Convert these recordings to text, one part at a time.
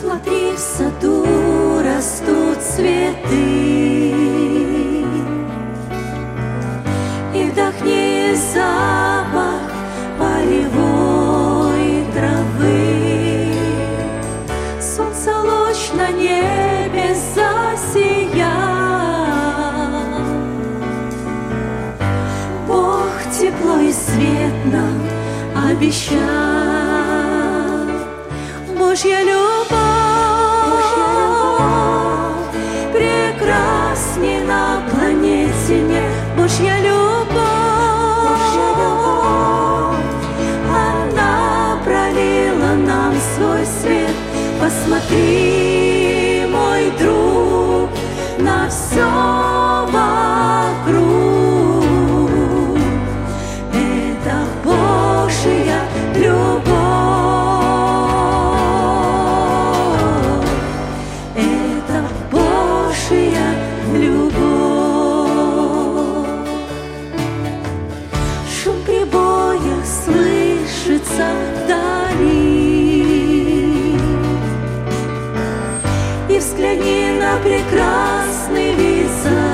Посмотри, в саду растут цветы, и вдохни запах полевой травы. Солнце луч на небе засиял, Бог тепло и свет нам обещал. Божья любовь прекрасней на планете нет. Божья любовь, она пролила нам свой свет. Посмотри, мой друг, на все вокруг. Это Божья любовь. Шум прибоя слышится вдали, и взгляни на прекрасный вид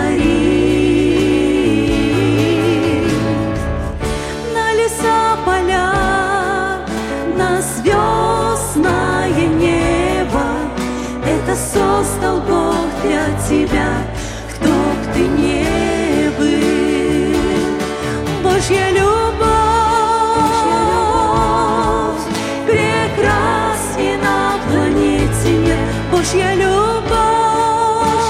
зари, на леса, поля, на звездное небо. Это создал Бог для тебя, кто б ты не был. Божья любовь прекрасней на планете нет. Божья любовь,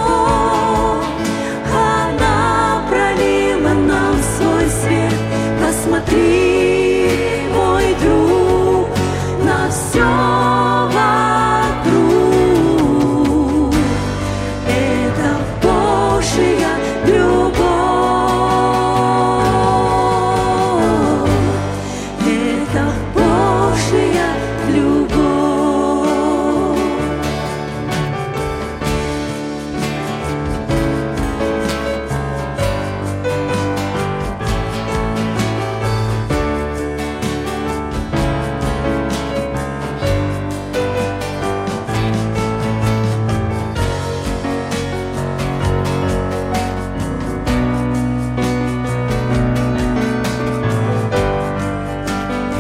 она пролила нам свой свет. Посмотри, мой друг, на все вокруг. Это Божья любовь.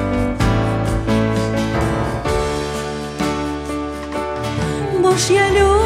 Божья любовь